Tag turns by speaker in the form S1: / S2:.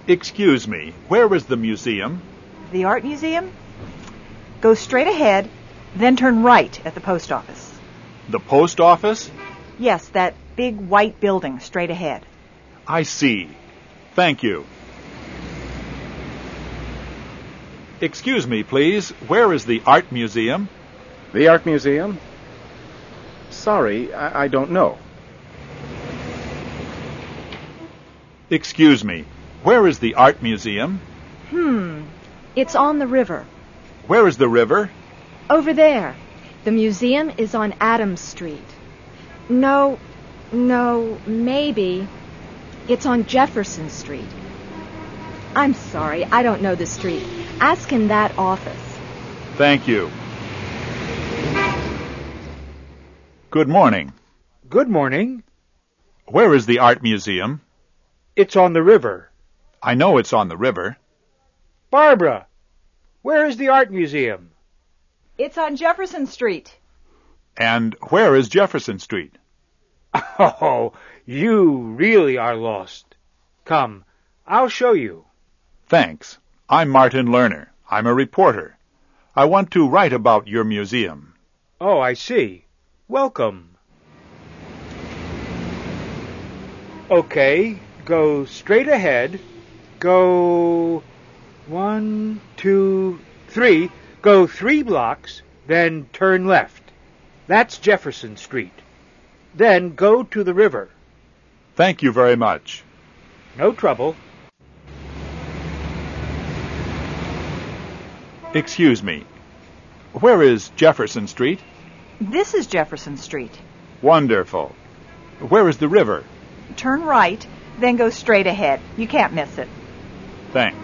S1: Excuse me, where is the museum?
S2: The Art Museum? Go straight ahead, then turn right at the post office.
S1: The post office?
S2: Yes, that big white building straight ahead.
S1: I see. Thank you. Excuse me, please. Where is the Art Museum?
S3: The Art Museum? Sorry, I don't know.
S1: Excuse me. Where is the Art Museum?
S4: It's on the river.
S1: Where is the river?
S4: Over there. The museum is on Adams Street. No, maybe. It's on Jefferson Street. I'm sorry, I don't know the street. Ask in that office.
S1: Thank you. Good morning.
S5: Good morning.
S1: Where is the Art Museum?
S5: It's on the river.
S1: I know it's on the river.
S5: Barbara, where is the Art Museum?
S2: It's on Jefferson Street.
S1: And where is Jefferson Street?
S5: Oh, you really are lost. Come, I'll show you.
S1: Thanks. I'm Martin Lerner. I'm a reporter. I want to write about your museum.
S5: Oh, I see. Welcome. Okay, go straight ahead. Go 1, 2, 3. Go 3 blocks, then turn left. That's Jefferson Street. Then go to the river.
S1: Thank you very much.
S5: No trouble.
S1: Excuse me. Where is Jefferson Street?
S2: This is Jefferson Street.
S1: Wonderful. Where is the river?
S2: Turn right, then go straight ahead. You can't miss it.
S1: Thanks.